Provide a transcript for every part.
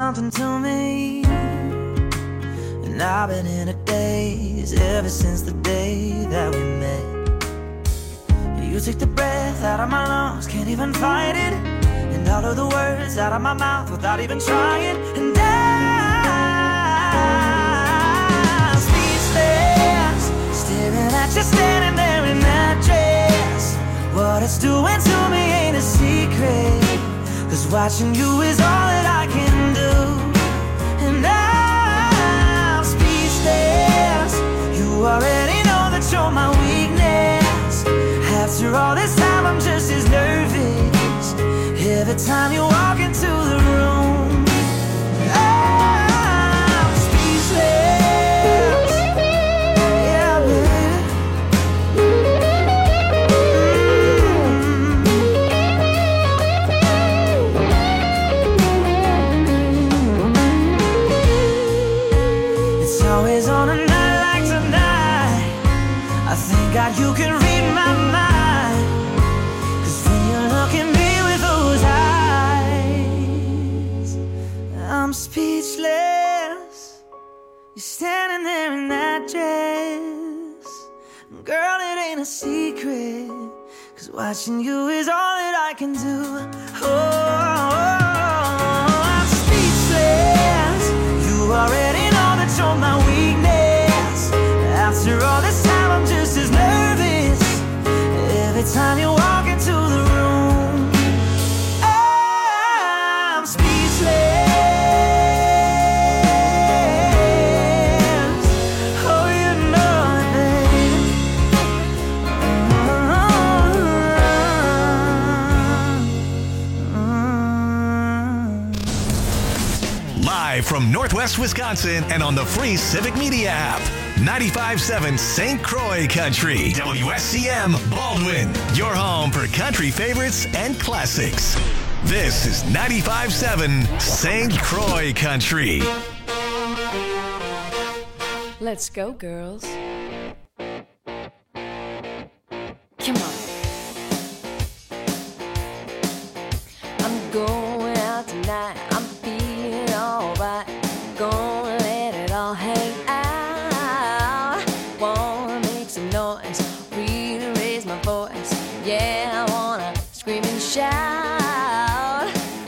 something to me, and I've been in a daze ever since the day that we met. You took the breath out of my lungs, can't even fight it, and all of the words out of my mouth without even trying. And I'm speechless, staring at you standing there in that dress. What it's doing to me ain't a secret, 'cause watching you is all that I can do. And I'm speechless, you already know that you're my weakness. After all this time I'm just as nervous every time you walk into the room. I'm speechless, yeah, baby. It's always on a night like tonight, I thank God you can read my mind, 'cause when you look at me with those eyes, I'm speechless. You're standing there in that dress. Girl, it ain't a secret, 'cause watching you is all that I can do. Oh, I'm speechless. You already know that you're my weakness. After all this time I'm just as nervous every time you walk into the room. I'm speechless. Oh, you know it, baby. Live from Northwest Wisconsin and on the free Civic Media app. 95.7 St. Croix Country. WSCM Baldwin. Your home for country favorites and classics. This is 95.7 St. Croix Country. Let's go, girls. Come on. I'm going out tonight. I'm feeling alright. Gonna let it all hang out. Wanna make some noise, really raise my voice. Yeah, I wanna scream and shout.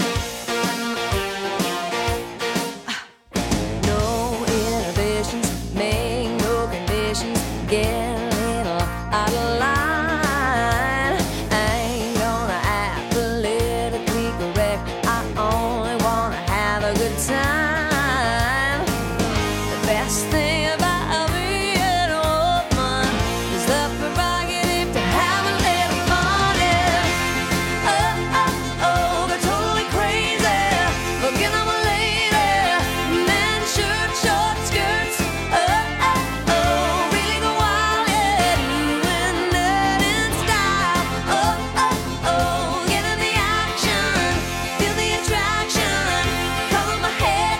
No inhibitions, make no conditions. Get a little out of line. I ain't gonna act politically correct. I only wanna have a good time. The best thing about being a woman is the prerogative to have a little fun. Yeah. Oh, oh, oh, they're totally crazy. Looking at my lady. Men, shirt, short skirts. Oh, oh, oh, really go wild. Yeah, doing that in style. Oh, oh, oh, get in the action. Feel the attraction. Color my head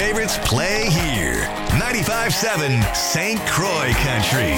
favorites play here. 95.7 St. Croix Country.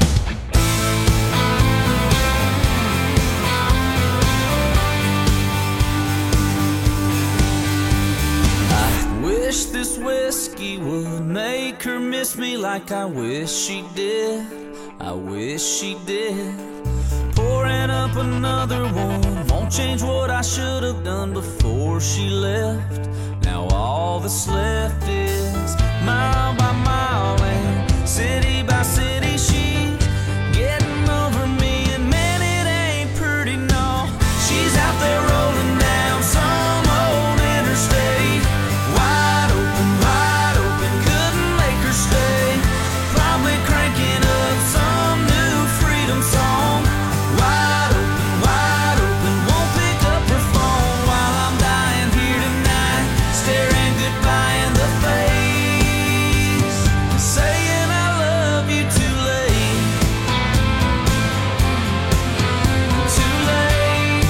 Wish this whiskey would make her miss me like I wish she did. I wish she did. Pouring up another one won't change what I should have done before she left. Now all that's left is mile by mile and city by city she getting over me, and man, it ain't pretty, no. She's out there rolling down some old interstate, wide open, couldn't make her stay. Probably cranking up some new freedom song. Wide open, won't pick up her phone while I'm dying here tonight, staring goodbye in the face, saying I love you too late, too late.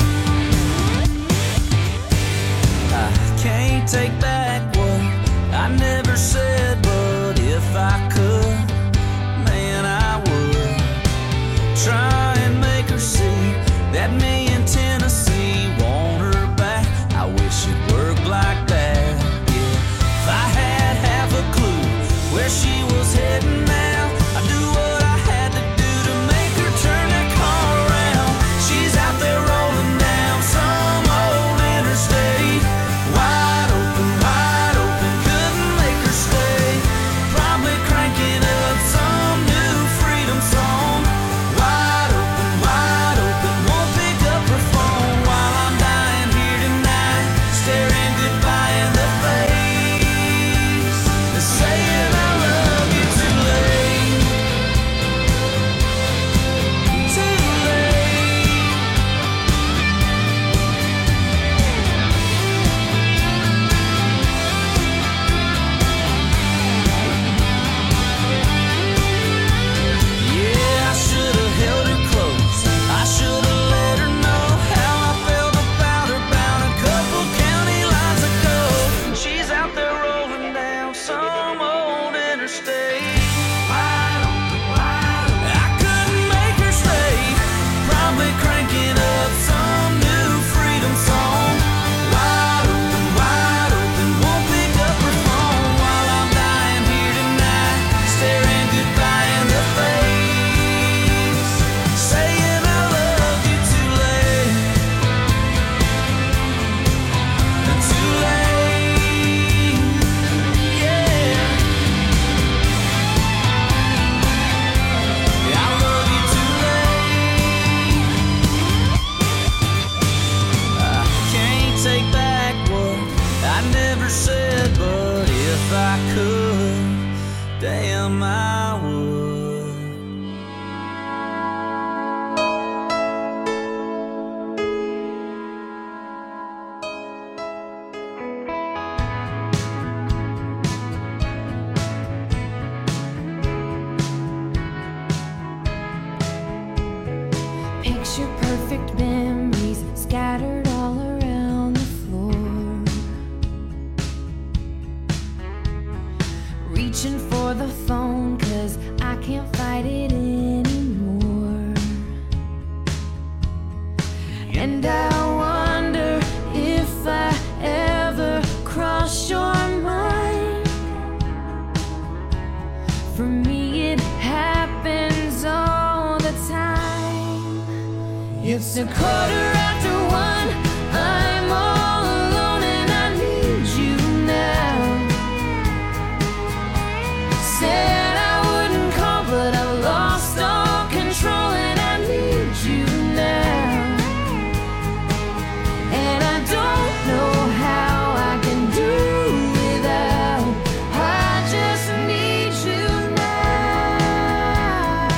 I can't take back what I never said, but if I could, man, I would try and make her see that me in Tennessee want her back. I wish it worked like that, yeah. If I had half a clue where she was heading now, I'd do what I had to do to make her turn that car around. She's out there rolling down some old interstate, wide open, couldn't make her stay. Probably cranking up some new freedom song. Wide open, won't pick up her phone while I'm dying here tonight, staring goodbye in the face, saying I love you too late, too late. Yeah, I should have held her close. I should have let her know how I felt about her bound a couple county lines ago. She's out there rolling down some old interstate, wide open. I couldn't make her stay. Probably cranking up some new freedom song. Wide open, won't pick up her phone while I'm dying here tonight, staring goodbye in the face, saying I love you too late, too late, yeah. I love you too late. I can't take back what I never said, but if I could, damn, I would. Picture perfect memories scattered all around the floor. Reaching for the phone 'cause I can't fight it anymore. And I wonder if I ever cross your mind. For me it happens all the time. It's 1:15. I'm all alone and I need you now. Said I wouldn't call, but I've lost all control and I need you now. And I don't know how I can do without. I just need you now.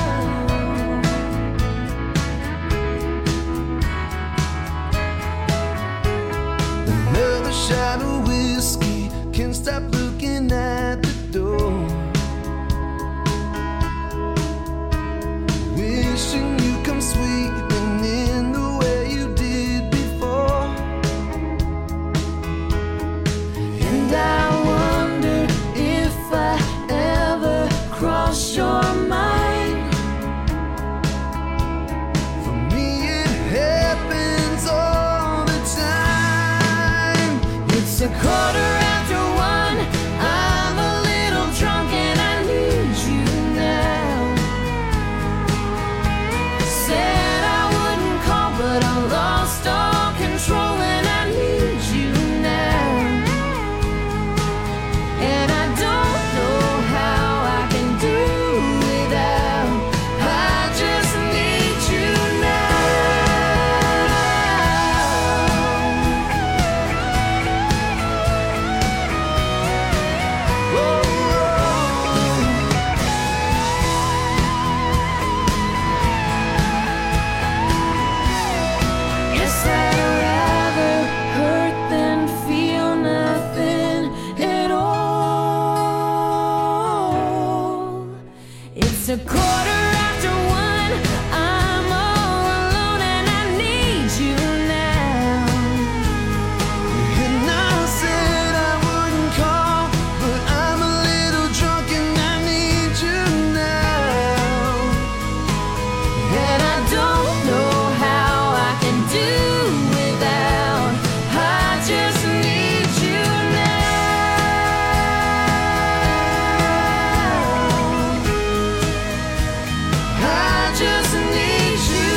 Another shot of whiskey, can't stop looking at the door. Wishing you come sweeping in the way you did before. And I wonder quarter after one. I'm a little drunk and I need you now. Said I wouldn't call, but I lost all control and I need you now. And I don't know how I can do without. I just need you now. Guess I'd rather hurt than feel nothing at all. It's a quarter after one. I'm all alone and I need you now. And I said I wouldn't call, but I'm a little drunk and I need you now. And I don't know how I can do without. I just need you now. I just need you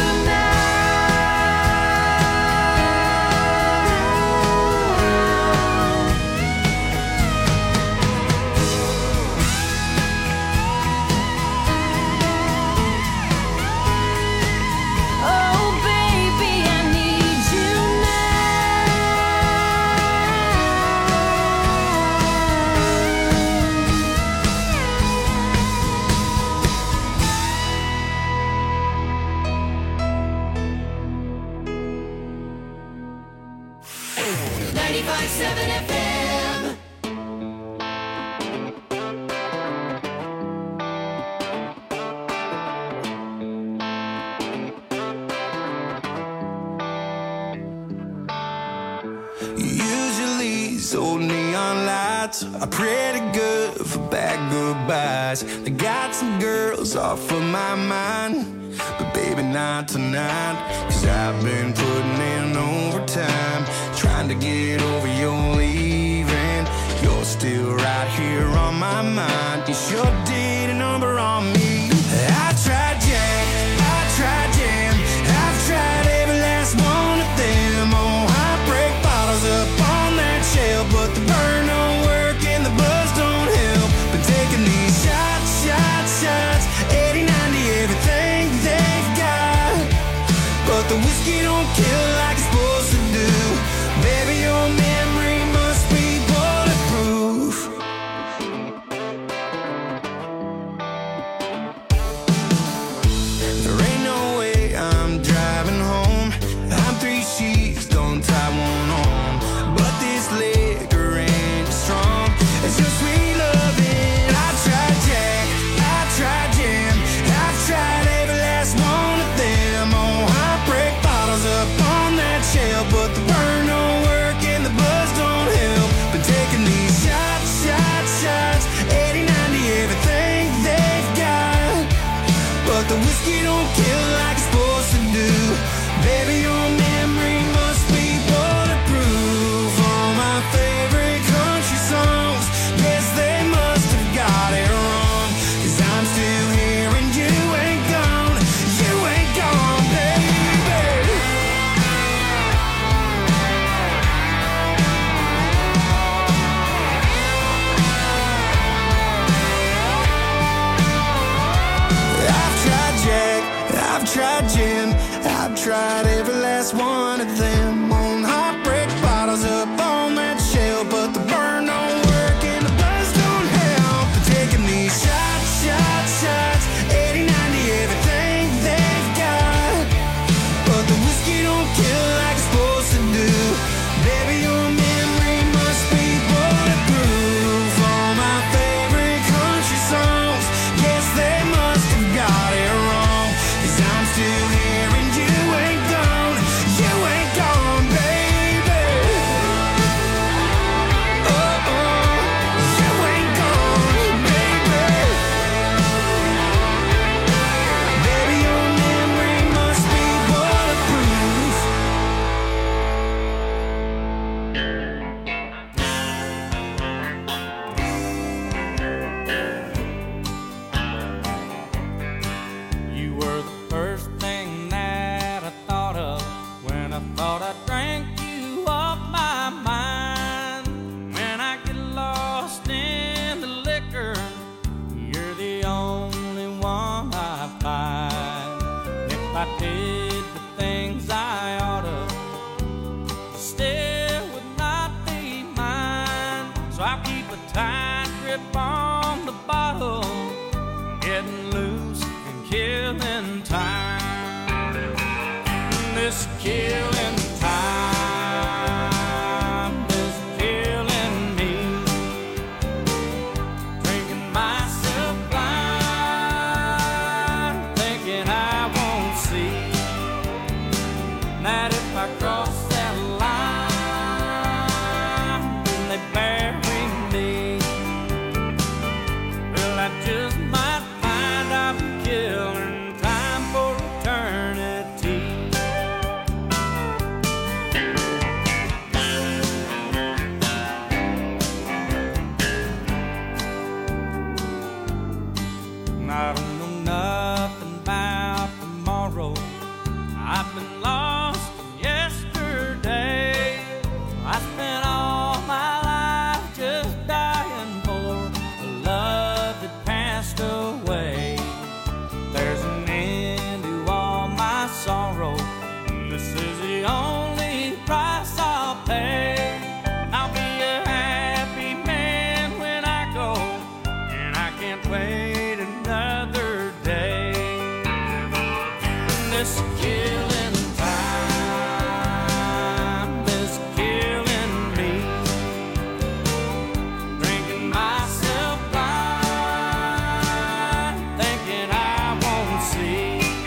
now. Oh, baby, I need you now. 95.7 FM. Usually these old neon lights are pretty good for bad goodbyes. They got some girls off of my mind, but baby not tonight. 'Cause I've been putting in overtime, trying to get over your leaving. You're still right here on my mind. You sure did a number on me. I tried Jack, I tried Jam, I've tried every last one of them. Oh, heartbreak bottles up on that shelf, but the burn don't work and the buzz don't help. Been taking these shots, shots, shots, 80, 90, everything they've got, but the whiskey don't kill like it's supposed to do. Baby, your memory must be bulletproof. There ain't no way I'm driving home. I'm 3 sheets, don't tie one on. But this liquor ain't strong. It's your sweet loving. I tried Jack, I tried Jam, I've tried every last one of them. Oh, heartbreak bottles up on that shelf, but the burn don't work and the buzz don't help. Been taking these shots, shots, shots, 80, 90, everything they've got, but the whiskey don't kill like it's supposed to do. Baby, your memory must be bulletproof. All my favorite country songs, guess they must have got it wrong. 'Cause I'm still here and you ain't gone, baby. I've tried Jack, I've tried Jim, I've tried every last one of them. On heartbreak bottles up on that shelf, but the burn don't work and the buzz don't help. But taking these shots, shots, shots, 80, 90, everything they've got, but the whiskey don't kill like it's supposed to do. Baby, your memory must be bulletproof. All my favorite country songs, guess they must have got it wrong. 'Cause I'm still here and you ain't gone, you I did the things I oughta, still would not be mine. So I'll keep a tight grip on the bottle, getting loose and killing time. This killing time is killing me. Drinking myself blind, thinking I won't see that if I cross that line, then they bury me. Well, I just might find I've been killing time for eternity. I don't know nothing about tomorrow. I've been lost in yesterday. I spent all my life just dying for a love that passed away. There's an end to all my sorrow. This is the only price I'll pay. I'll be a happy man when I go, and I can't wait another day. This killing time is killing me. Drinking myself blind, thinking I won't see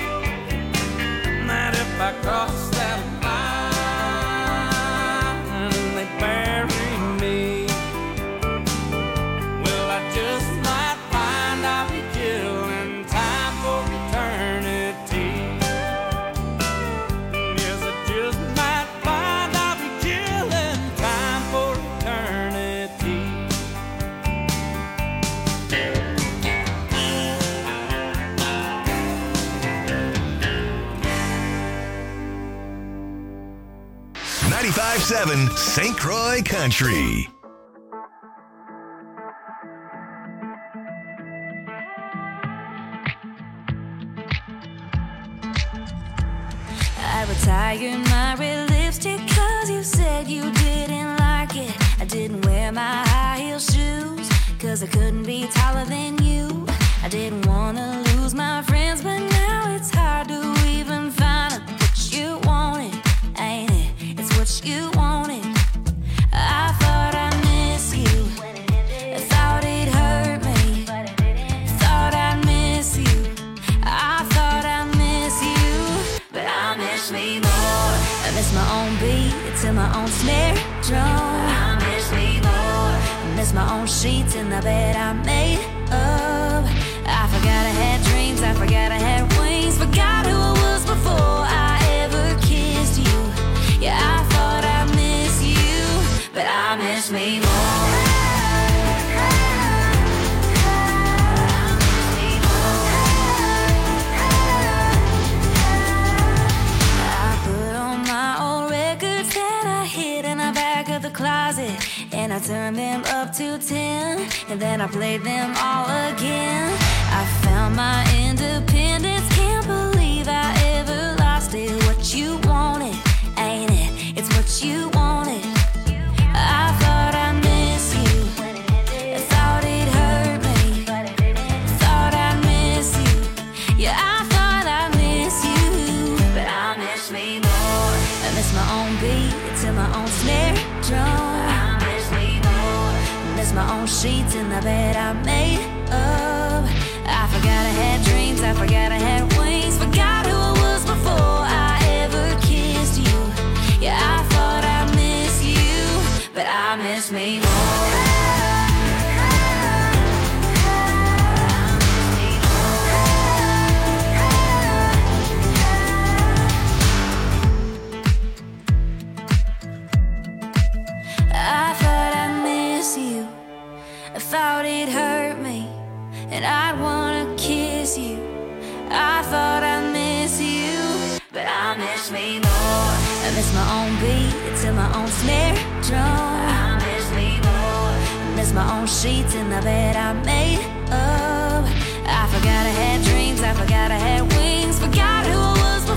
that if I cross that line, they bury me. Well, I just might find I'll be killing time for eternity. Yes, I just might find I'll be killing time for eternity. 95.7 St. Croix Country. I retired my red lipstick 'cause you said you didn't like it. I didn't wear my high heel shoes 'cause I couldn't be taller than you. I didn't wanna lose my friends, but now it's hard to even find out what you wanted, ain't it? It's what you wanted. I thought I miss you, I thought it hurt me, thought I'd miss you, I thought I miss you, but I miss me more. I miss my own beat to my own snare drum. I miss me more. I miss my own sheets in the bed I made up. I forgot I had dreams, I forgot I had wings, forgot who I was before I ever kissed you. Yeah, I thought I miss you, but I miss me more. I put on my old records that I hid in the back of the closet, and I turned them up to 10, and then I played them all again. I found my independence, can't believe I ever lost it. What you wanted, ain't it? It's what you wanted. I thought I miss you, I thought it hurt me, thought I'd miss you. Yeah, I thought I miss you, but I miss me more. I miss my own beat to my own snare drum. I miss me more. I miss my own sheets in the bed I made up. I forgot I had dreams, I forgot I had wings, forgot who I was before I ever kissed you. Yeah, I thought I miss you, but I miss me more. I thought I miss you, I thought it hurt me, and I'd wanna kiss you. I thought I miss you, but I miss me more. I miss my own beat to my own snare drum. I miss me more. I miss my own sheets in the bed I made up. I forgot I had dreams, I forgot I had wings, forgot who I was before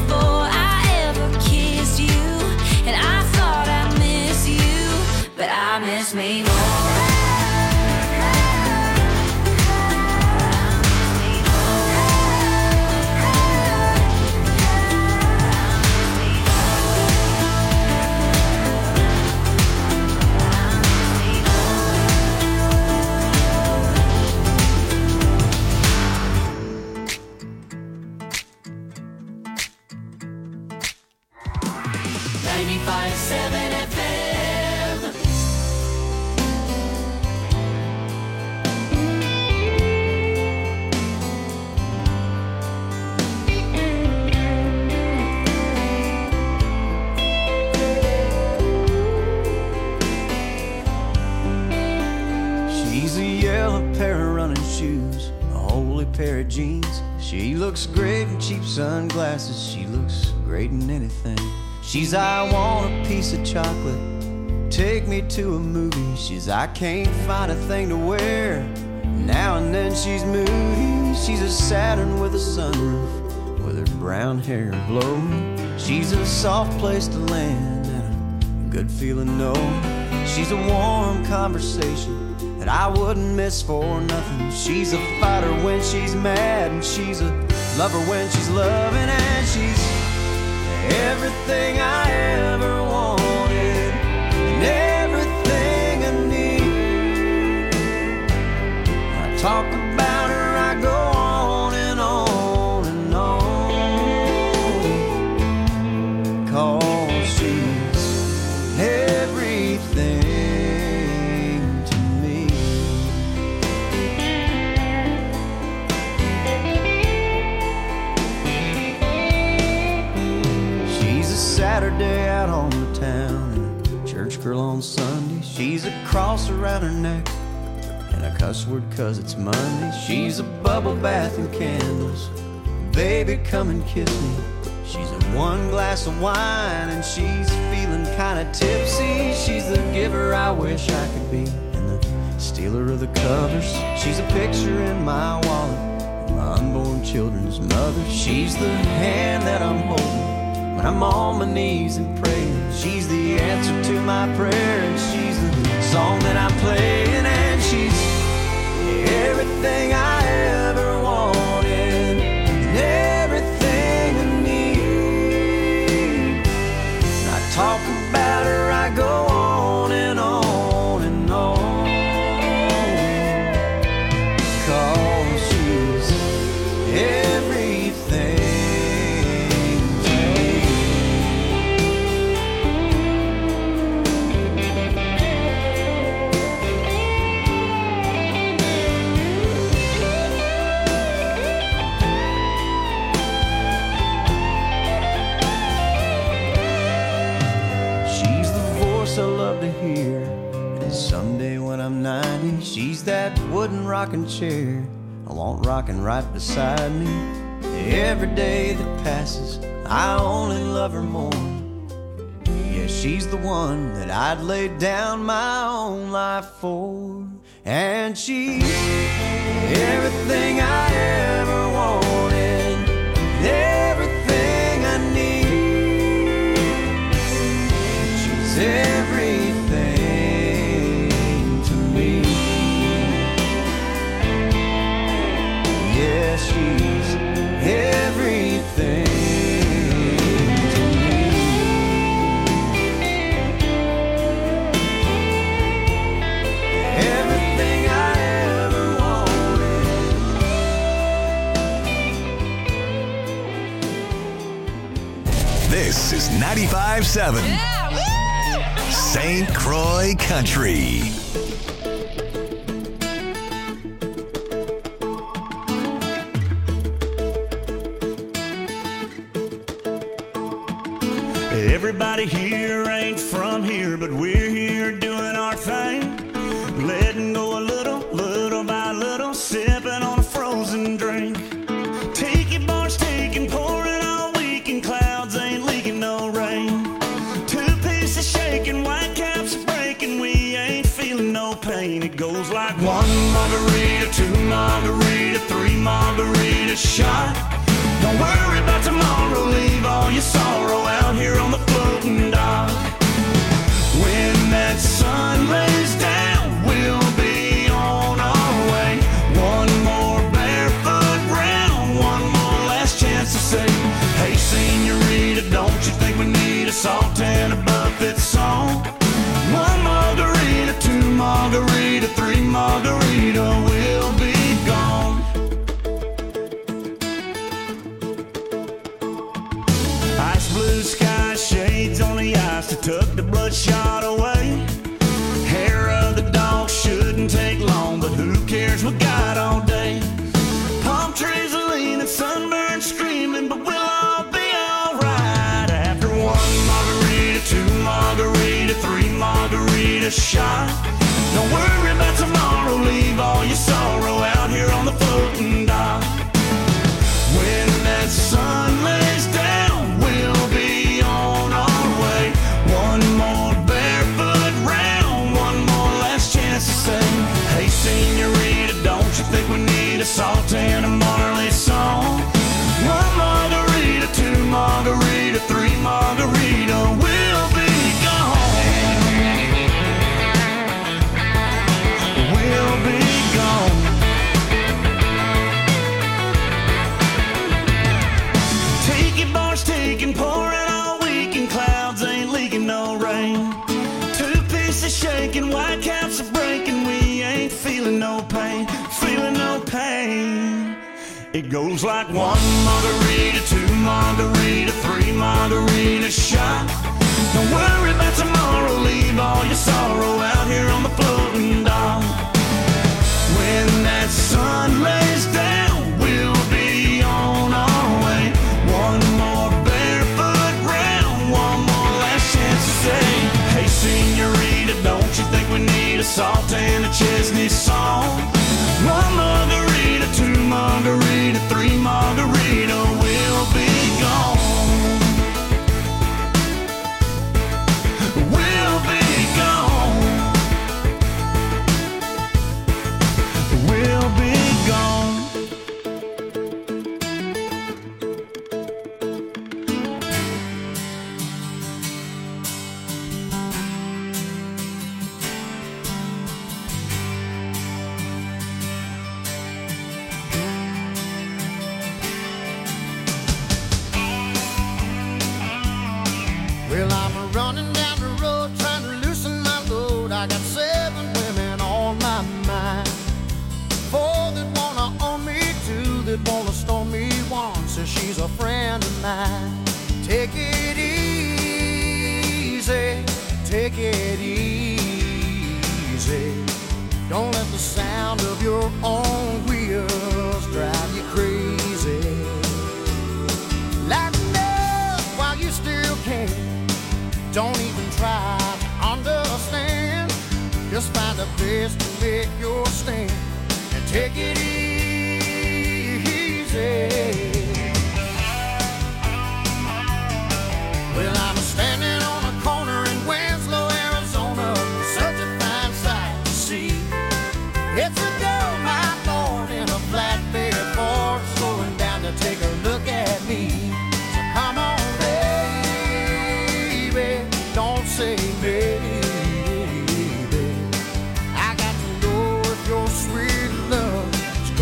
95.7 FM. She's a yellow pair of running shoes, a holy pair of jeans. She looks great in cheap sunglasses. She looks great in anything. She's I want a piece of chocolate, take me to a movie. She's I can't find a thing to wear. Now and then she's moody. She's a Saturn with a sunroof, with her brown hair blowing. She's a soft place to land and a good feeling no. She's a warm conversation that I wouldn't miss for nothing. She's a fighter when she's mad, and she's a lover when she's loving, and she's everything I ever wanted and everything I need. When I talk about her, I go on and on and on, 'cause she's everything. Saturday out on the town and a church girl on Sunday. She's a cross around her neck and a cuss word 'cause it's Monday. She's a bubble bath and candles, baby come and kiss me. She's a one glass of wine and she's feeling kinda tipsy. She's the giver I wish I could be and the stealer of the covers. She's a picture in my wallet, my unborn children's mother. She's the hand that I'm holding when I'm on my knees and praying. She's the answer to my prayer, and she's the song that I'm playing, and she's everything I ever wanted and everything I need. When I talk about her, I go on and on and on, 'cause she's everything. I love to hear, and someday when I'm 90, she's that wooden rocking chair I want rocking right beside me. Every day that passes, I only love her more. Yeah, she's the one that I'd lay down my own life for, and she's everything I ever wanted, everything I need. She's everything to me. Yeah, she's everything to me. Everything I ever wanted. This is 95.7 St. Croix Country. Everybody here ain't from here, but we're here doing our thing. Letting go a little, little by little, sipping on a frozen drink. Tiki bars taking, pouring all week, and clouds ain't leaking no rain. Two pieces shaking, white caps breaking, we ain't feeling no pain. It goes like one margarita, two margarita, three margarita shot. Don't worry about tomorrow, leave all your sorrow out here on the floating dock. When that sun lays down, we'll be on our way. One more barefoot round, one more last chance to say, hey senorita, don't you think we need a salt and a buffet song? One margarita, two margarita, three margarita, we'll be gone. Blue sky, shades on the ice, the took the bloodshot away. Hair of the dog shouldn't take long, but who cares, we got all day. Palm trees are leaning, sunburned, screaming, but we'll all be alright. After one margarita, two margarita, three margarita shot. Don't worry about tomorrow, leave all your sorrow out here on the floating dock. When that sun lays down, we'll be on our way. One more barefoot round, one more last chance to say, hey senorita, don't you think we need a Salt and a Marley song? One margarita, two margarita, three margarita, we'll be gone. We'll be gone. Tiki bars ticking, pouring all weekend, clouds ain't leaking no rain. Two pieces shaking, white caps are breaking, we ain't feeling no pain, feeling no pain. It goes like one margarita, two margarita, three margarita shot. Don't worry about tomorrow, leave all your sorrow out here on the floating dock. When that sun lays down, we'll be on our way. One more barefoot round, one more last chance to say, hey senorita, don't you think we need a Salt and a Chesney song? One margarita, two margarita, three margarita, we'll be gone. We'll be gone. We'll be gone. Well, I'm running down the road trying to loosen my load. I got 7 women on my mind. 4 that wanna own me, 2 that wanna storm me. 1 says she's a friend of mine. Take it easy, take it easy. Don't let the sound of your own wheels drive you crazy. Lighten up while you still can. Don't even try to understand. Just find a place to make your stand and take it easy. Well, I'm standing on a corner in Winslow, Arizona, such a fine sight to see. It's a girl, my lord, in a flatbed Ford, slowing down to take a look at me. So come on, baby, don't say maybe. I got to know if your sweet love is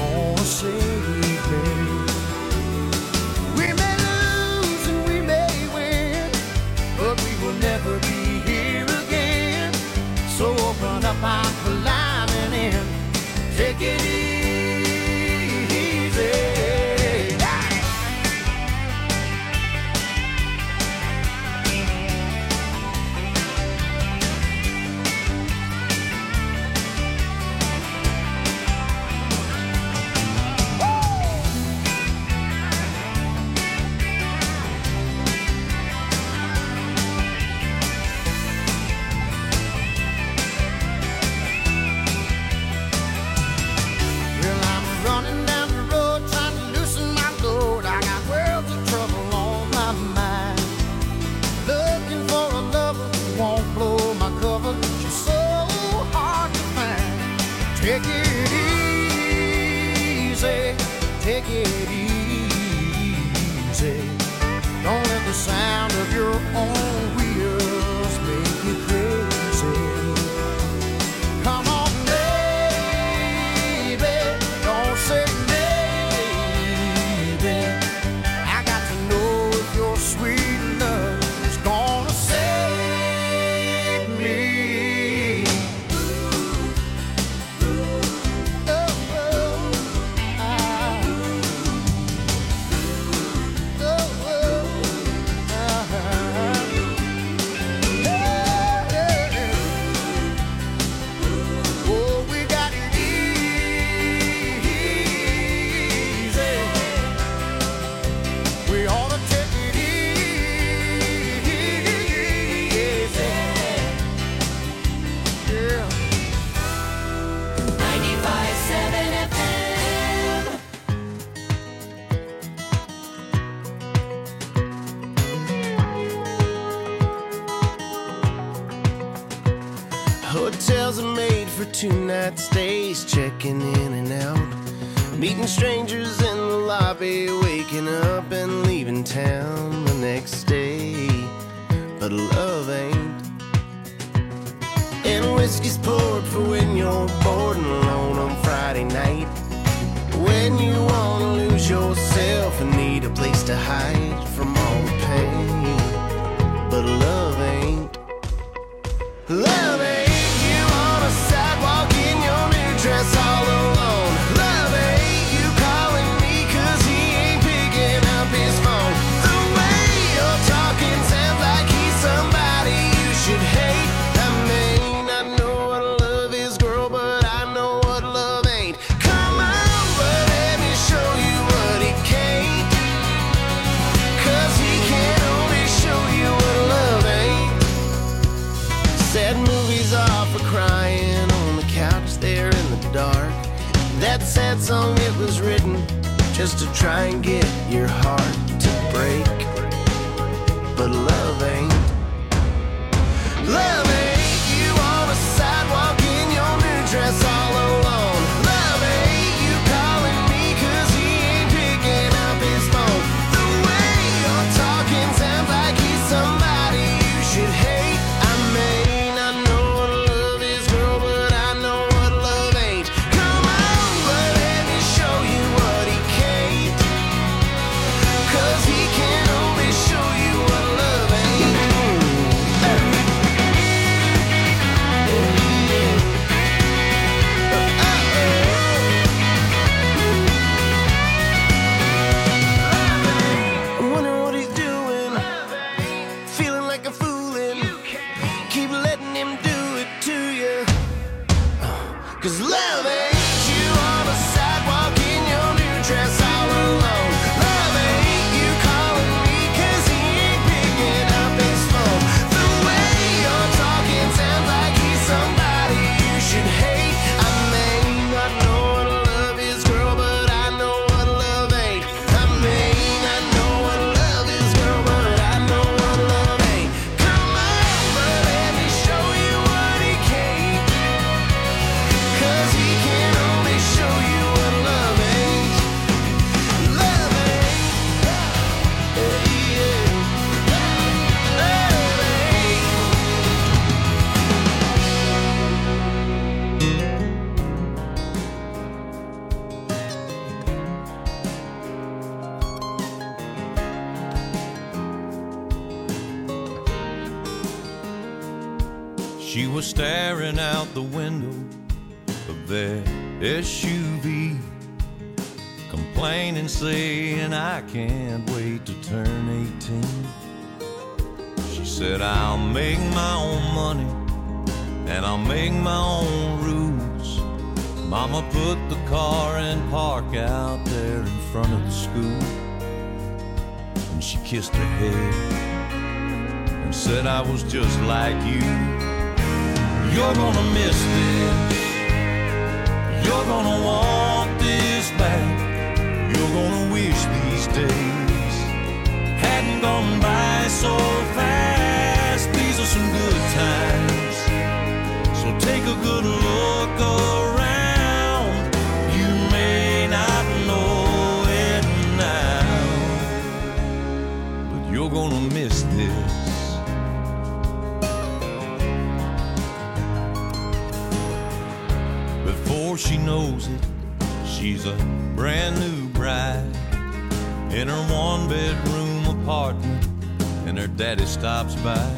for 2-night stays, checking in and out, meeting strangers in the lobby, waking up and leaving town the next day. But love ain't. And whiskey's poured for when you're bored and alone on Friday night, when you wanna lose yourself and need a place to hide from all the pain. But love ain't. Love ain't you on a sidewalk in your new dress all alone. Love ain't you calling me 'cause he ain't picking up his phone. The way you're talking sounds like he's somebody you should hate. I mean, I know what love is, girl, but I know what love ain't. Come on, but let me show you what he can't, 'cause he can only show you what love ain't. Sad movies are for crying on the couch there in the dark. That sad song, it was written just to try and get your heart to break. But love ain't. Love ain't you on a sidewalk in your new dress all alone. Love ain't you calling me 'cause he ain't picking up his phone. The way you're talking sounds like he's somebody you should hate. I mean, I know what love is, girl, but I know what love ain't. Come on, but let me show you what he can't, 'cause he can only show you what love ain't. I'm wondering what he's doing, feeling like a foolin'. Keep letting him do it to you, 'cause love ain't you on a sidewalk in your new dress all alone. Love ain't you calling me 'cause he ain't picking up his phone. The way you're talking sounds like he's somebody you should hate. I mean, I know what love is, girl, but I know what love ain't. I mean, I know what love is, girl, but I know what love ain't. Come on, but let me show you what he can't, 'cause he can only show you what love ain't. Love ain't. Yeah. Love ain't. She was staring out the window of their SUV, complaining, saying, I can't wait to turn 18. She said, I'll make my own money and I'll make my own rules. Mama put the car in park out there in front of the school, and she kissed her head and said, I was just like you. You're gonna miss this, you're gonna want this back, you're gonna wish these days hadn't gone by so fast. These are some good times, so take a good look around. You may not know it now, but you're gonna miss this. Before she knows it, she's a brand new bride in her one-bedroom apartment, and her daddy stops by.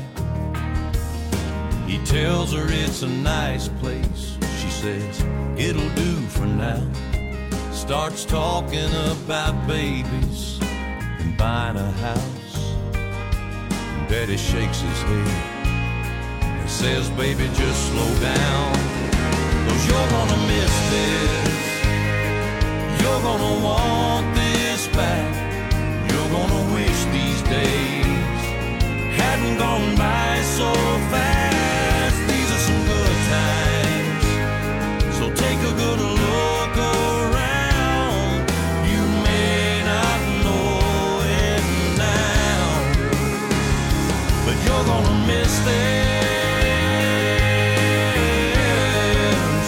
He tells her it's a nice place. She says, it'll do for now. Starts talking about babies and buying a house. And Daddy shakes his head and says, baby, just slow down, 'cause you're gonna miss this, you're gonna want this back, you're gonna wish these days hadn't gone by so fast. These are some good times, so take a good look around. You may not know it now, but you're gonna miss this.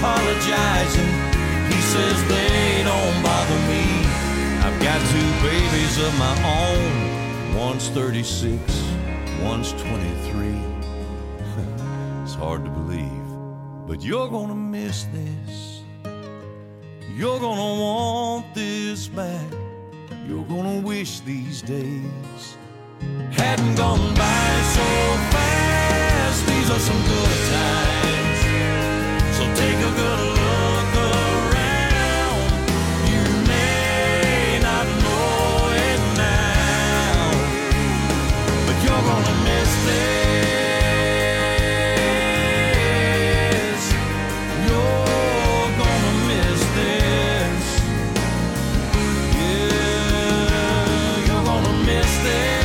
apologizing. He says they don't bother me. I've got 2 babies of my own. One's 36, one's 23. It's hard to believe, but you're gonna miss this. You're gonna want this back. You're gonna wish these days hadn't gone by so fast. These are some good times, so take a good look around. You may not know it now, but you're gonna miss this. You're gonna miss this. Yeah, you're gonna miss this.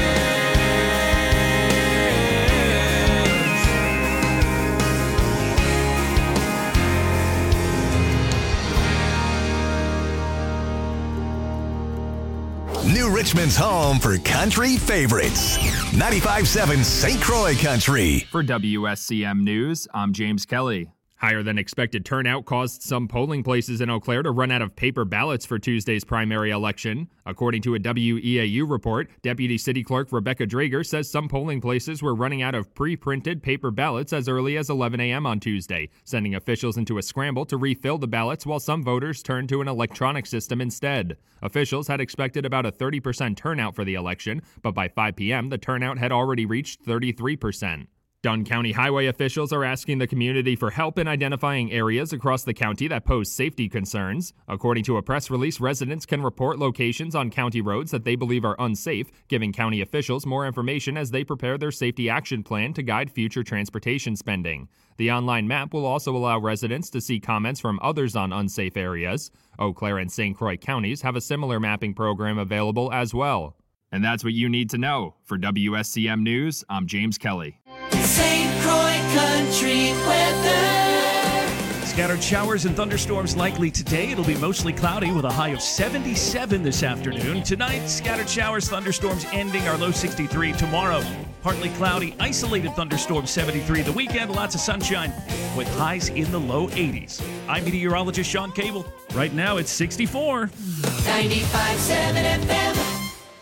New Richmond's home for country favorites. 95.7 St. Croix Country. For WSCM News, I'm James Kelly. Higher than expected turnout caused some polling places in Eau Claire to run out of paper ballots for Tuesday's primary election. According to a WEAU report, Deputy City Clerk Rebecca Drager says some polling places were running out of pre-printed paper ballots as early as 11 a.m. on Tuesday, sending officials into a scramble to refill the ballots while some voters turned to an electronic system instead. Officials had expected about a 30% turnout for the election, but by 5 p.m. the turnout had already reached 33%. Dunn County highway officials are asking the community for help in identifying areas across the county that pose safety concerns. According to a press release, residents can report locations on county roads that they believe are unsafe, giving county officials more information as they prepare their safety action plan to guide future transportation spending. The online map will also allow residents to see comments from others on unsafe areas. Eau Claire and St. Croix counties have a similar mapping program available as well. And that's what you need to know. For WSCM News, I'm James Kelly. St. Croix Country weather. Scattered showers and thunderstorms likely today. It'll be mostly cloudy with a high of 77 this afternoon. Tonight, scattered showers, thunderstorms ending, our low 63. Tomorrow, partly cloudy, isolated thunderstorms 73. The weekend, lots of sunshine with highs in the low 80s. I'm meteorologist Sean Cable. Right now, it's 64. 95.7 FM.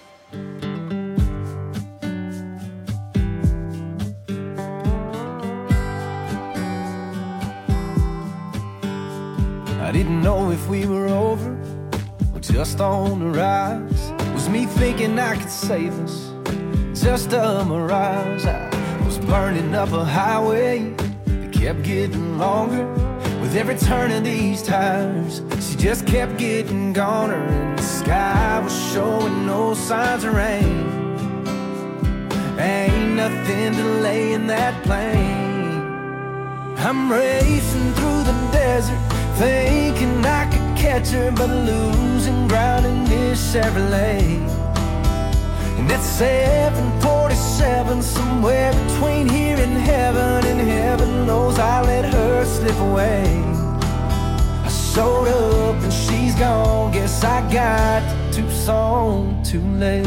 I didn't know if we were over or just on the rise. Was me thinking I could save us, just a mirage. I was burning up a highway that kept getting longer. With every turn of these tires, she just kept getting goner. And the sky was showing no signs of rain. Ain't nothing delaying that plane. I'm racing through the desert, thinking I could catch her, but losing ground in this Chevrolet. And at 7:47, somewhere between here and heaven knows I let her slip away. I showed up and she's gone, guess I got to Tucson too late.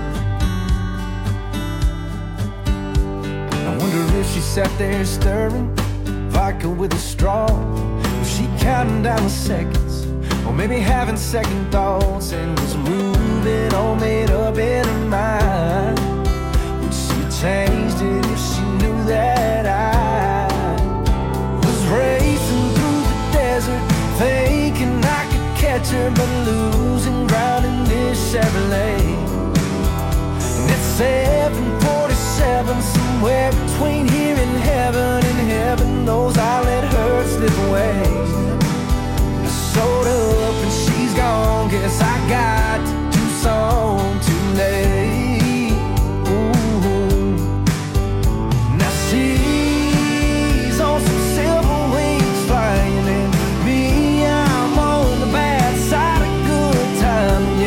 I wonder if she sat there stirring vodka with a straw. Was she counting down the seconds, or maybe having second thoughts, and was moving all made up in her mind? Would she have changed it if she knew that I was racing through the desert, thinking I could catch her, but losing ground in this Chevrolet? And at 7:47, somewhere between here and heaven knows I let her slip away. I showed up and she's gone, guess I got to Tucson too late. Ooh. Now she's on some silver wings flying, and me, I'm on the bad side of good time,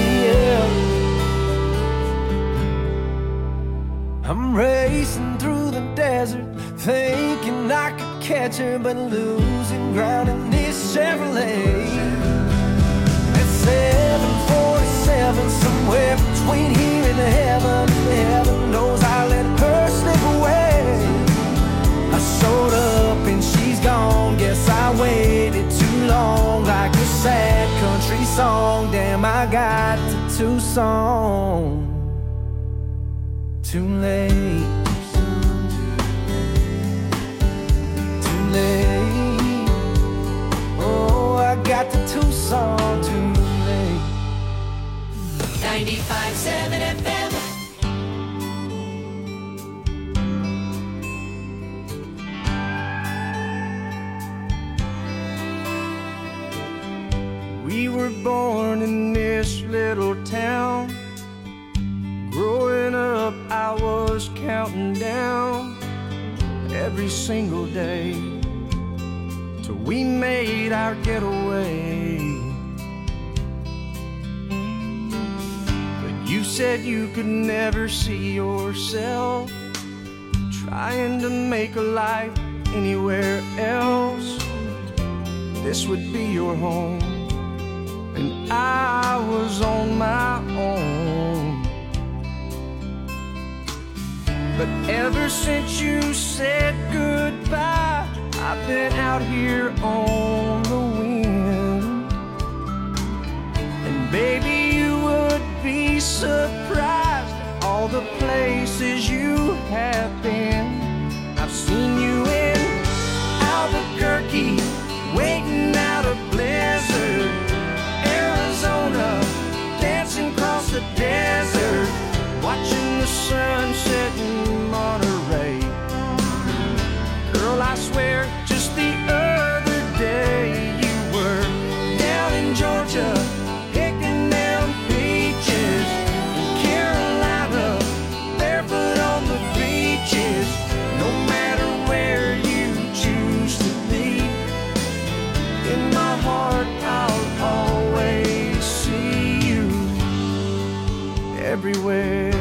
yeah. I'm racing through the desert, thinking I could catch her, but losing ground in this Chevrolet. At 7:47, somewhere between here and heaven knows I let her slip away. I showed up and she's gone, guess I waited song. Too late. Too late. Oh, I got to Tucson too late. 95.7 FM. We were born in this little town. Growing up, I was counting down every single day till we made our getaway. But you said you could never see yourself trying to make a life anywhere else. This would be your home, and I was on my own. But ever since you said goodbye, I've been out here on the wind. And baby, you would be surprised at all the places you have been. I've seen you in Albuquerque, waiting out a blizzard, Arizona, dancing across the desert, watching the sun set in Monterey. Girl, I swear, just the other day you were down in Georgia, picking them peaches. In Carolina, barefoot on the beaches. No matter where you choose to be, in my heart I'll always see you everywhere.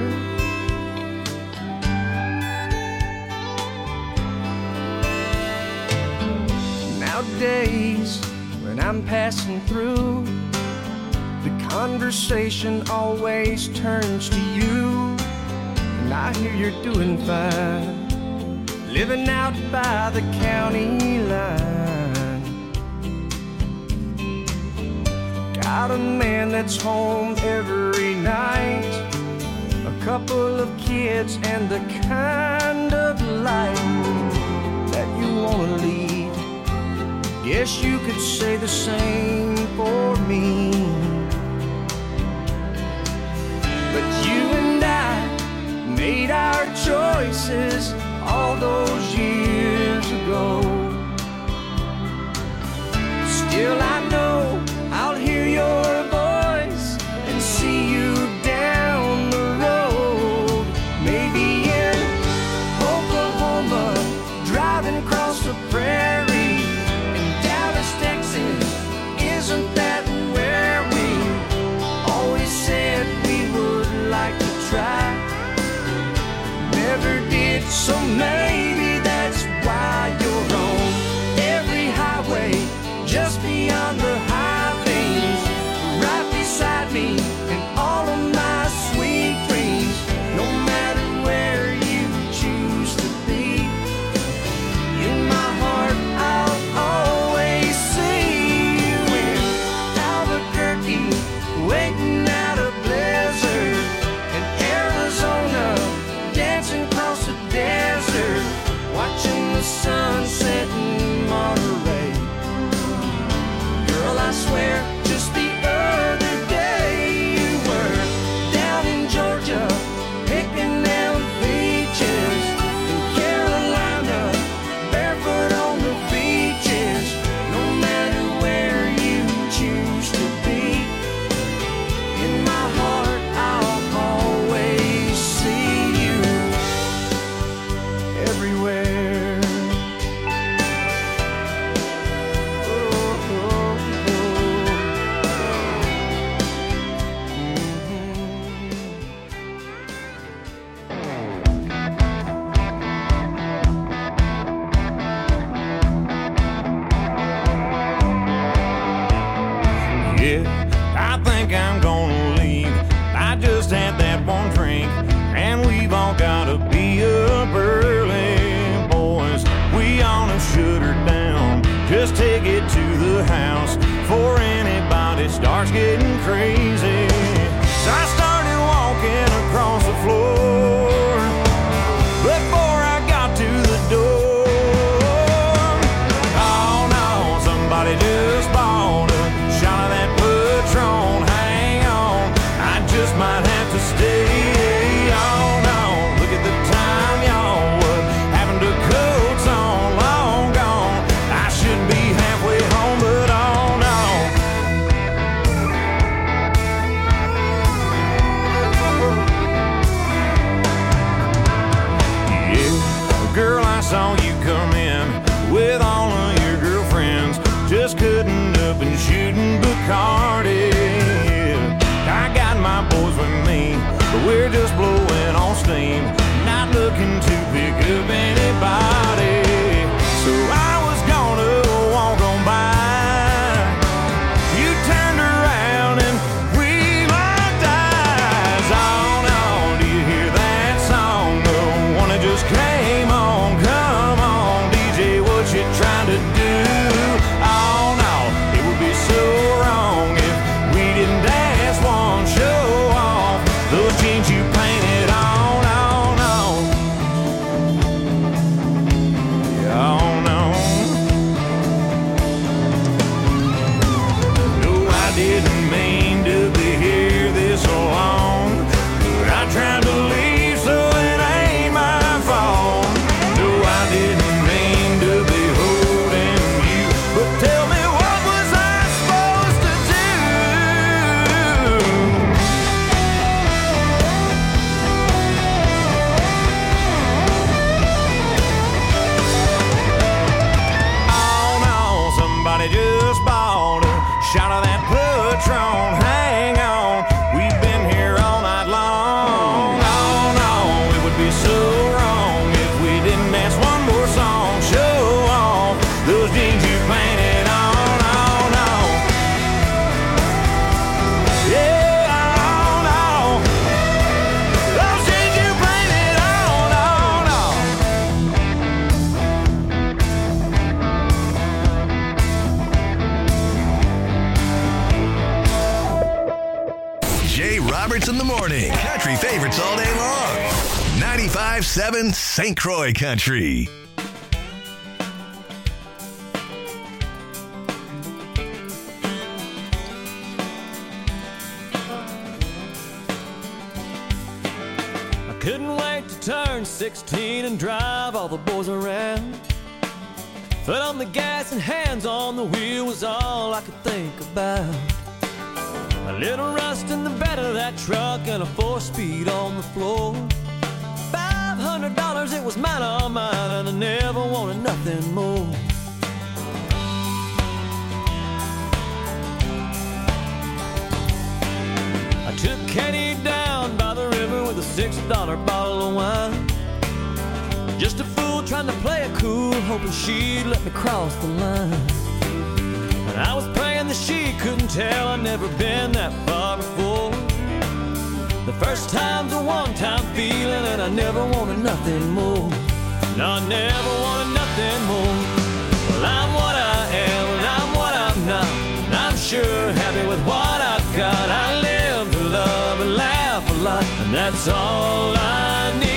Nowadays, when I'm passing through, the conversation always turns to you. And I hear you're doing fine, living out by the county line. Got a man that's home every night, a couple of kids, and the kind of life that you wanna lead. Guess you could say the same for me. But you and I made our choices all those years ago. Still I know I'll hear your voice and see you down the road. Maybe in Oklahoma, driving across the prairie. Texas, isn't that where we always said we would like to try? Never did, so maybe that's why you're on every highway, just beyond the high things, right beside me and all of my sweet dreams. No matter where you choose to be, in my heart I'll always waiting out a blizzard, in Arizona, dancing across the desert, we're just blowing on steam, not looking to pick up anybody. So I was gonna walk on by. You turned around and we locked eyes. On, do you hear that song? The one that just came on. Come on, DJ, what you trying to do? Oh no, it would be so wrong if we didn't dance one, show off those jeans you painted on. Didn't mean to be here this long, but I tried to leave, so it ain't my fault. No, I didn't mean to be holding you, but tell me, what was I supposed to do? Oh no, somebody just bought a shot of that Patron, hang on, we've been here all night long. Oh no, it would be so wrong if we didn't dance one more song, show off those jeans you painted on. Oh no, yeah, oh no, those jeans you painted on. Oh no. Jay Roberts in the morning. Country favorites all day long. 95.7 St. Croix Country. I couldn't wait to turn 16 and drive all the boys around. Foot on the gas and hands on the wheel was all I could think about. A little rust in the bed of that truck and a 4-speed on the floor. $500, it was mine, all mine, and I never wanted nothing more. I took Katie down by the river with a $6 bottle of wine. Just a fool trying to play it cool, hoping she'd let me cross the line. And I was praying that she couldn't tell I'd never been that far before. The first time's a one-time feeling, and I never wanted nothing more. No, I never wanted nothing more. Well, I'm what I am, and I'm what I'm not, and I'm sure happy with what I've got. I live to love and laugh a lot, and that's all I need.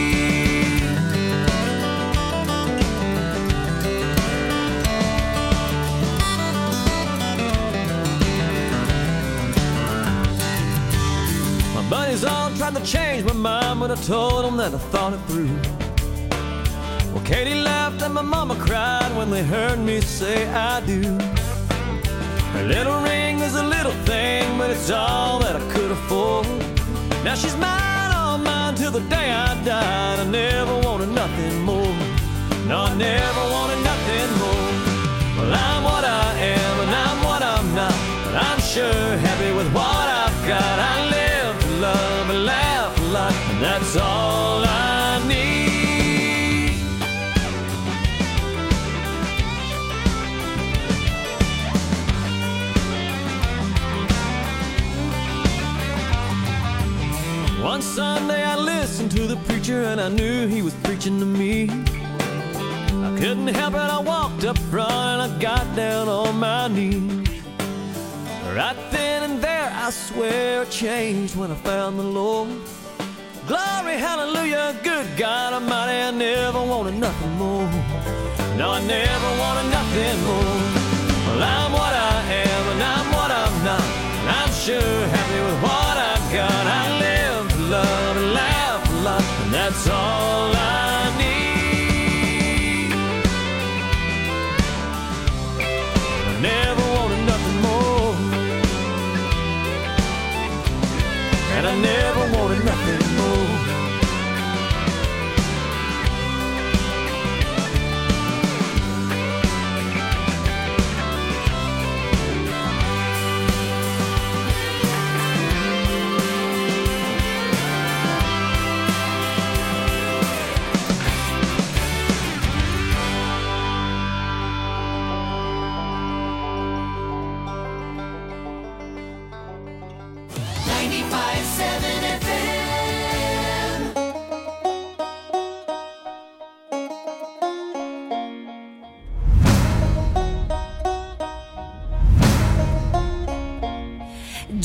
Buddies all tried to change my mind, but I told them that I thought it through. Well, Katie laughed and my mama cried when they heard me say I do. Her little ring is a little thing, but it's all that I could afford. Now she's mine, all mine, till the day I died. I never wanted nothing more. No, I never wanted nothing more. Well, I'm what I am, and I'm what I'm not, but I'm sure happy with what I've got. I live to love and laugh a lot, and that's all I need. One Sunday I listened to the preacher, and I knew he was preaching to me. I couldn't help it, I walked up front and I got down on my knees. Right then and there, I swear it changed when I found the Lord. Glory, hallelujah, good God Almighty, I never wanted nothing more. No, I never wanted nothing more. Well, I'm what I am, and I'm what I'm not, and I'm sure happy with what I've got. I live to love and laugh a lot, and that's all I need. I never wanted nothing more, and I never wanted nothing more.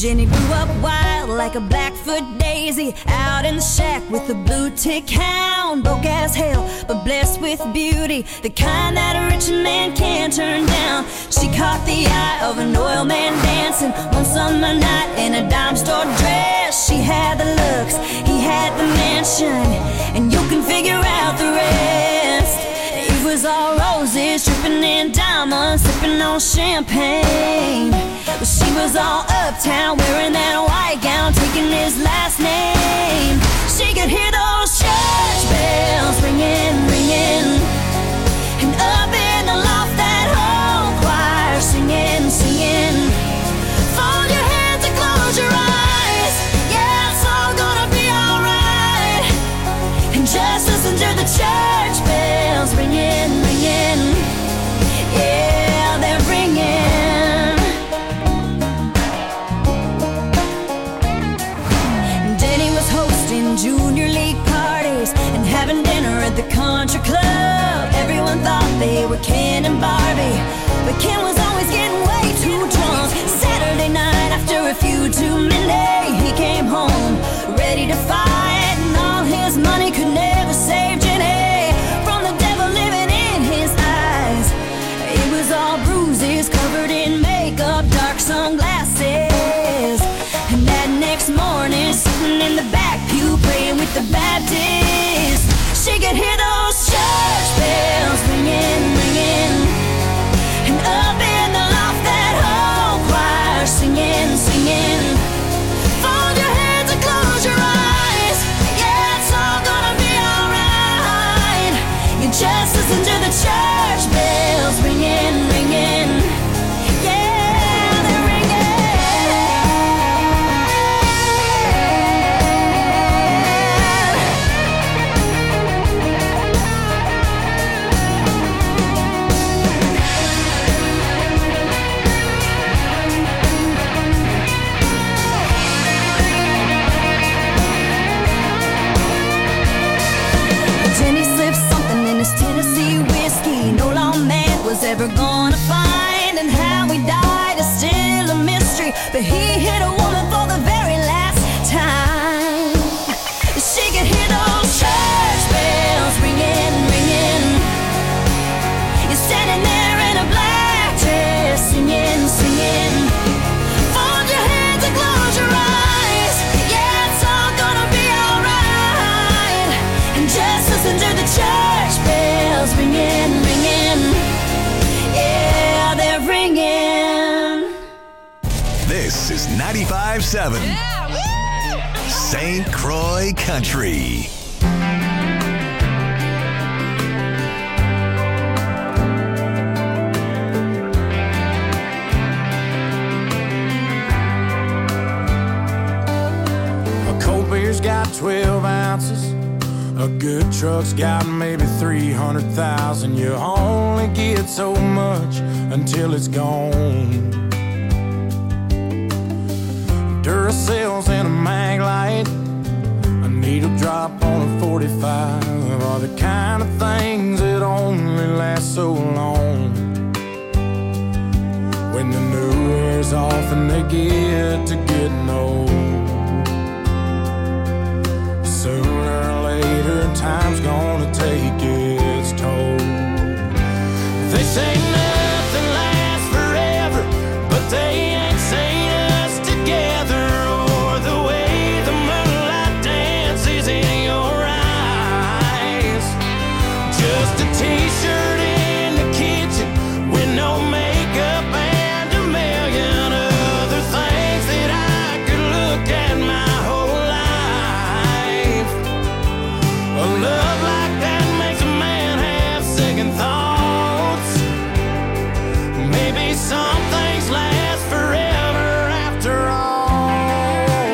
Jenny grew up wild like a Blackfoot daisy, out in the shack with a blue tick hound. Broke as hell, but blessed with beauty, the kind that a rich man can't turn down. She caught the eye of an oil man dancing one summer night in a dime store dress. She had the looks, he had the mansion, and you can figure out the rest. It was all roses, dripping in diamonds, sipping on champagne. But she was all uptown, wearing that white gown, taking his last name. She could hear those church bells ringing, ringing, and up in the loft that whole choir singing, singing. Fold your hands and close your eyes, yeah, it's all gonna be alright. And just listen to the church bells ringing, ringing, yeah, they're ringing. Denny was hosting junior league parties and having dinner at the country club. Everyone thought they were Ken and Barbie, but Ken was always getting way too drunk. Saturday night after a few too many, he came home ready to fight, and all his money could never save Jenny from the devil living in his eyes. It was all bruises, covered in makeup, dark sunglasses. And that next morning, sitting in the back pew, praying with the Baptists, she could hear those church bells ringing, ringing, and up in the loft that whole choir singing, singing. Fold your hands and close your eyes, yeah, it's all gonna be alright. You just listen to the church bells ringing, ringing, yeah, they're ringing. Jenny slipped something in his Tennessee whiskey no lawman was ever gonna find, and how he died is still a mystery, but he hit a woman for the very last time. She could hear those church bells ringing, ringing. You're standing there in a black dress, singing, singing. Fold your hands and close your eyes, yeah, it's all gonna be alright. And just listen to the church bells ringing, ringing, yeah, they're ringing. This is 95.7 St. Croix Country. A cold beer's got 12 ounces. A good truck's got maybe 300,000. You only get so much until it's gone. Duracell's in a mag light, a needle drop on a 45 are the kind of things that only last so long. When the new wears off and they get to getting old, sooner or later time's gonna take its toll. They say nothing lasts forever, but they ain't seen us together, or the way the moonlight dances in your eyes. Just a t-shirt in the kitchen with no makeup and a million other things that I could look at my whole life. A love like that makes a man have second thoughts. Maybe some things last forever after all.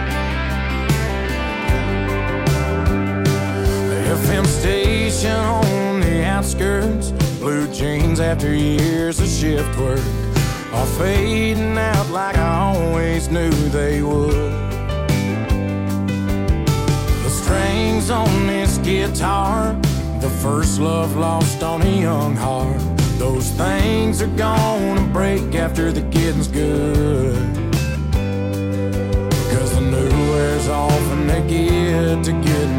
The FM station on the outskirts, blue jeans after years of shift work are fading out like I always knew they would. The strings on this guitar, the first love lost on a young heart, those things are gonna break after the getting's good. off and they get to getting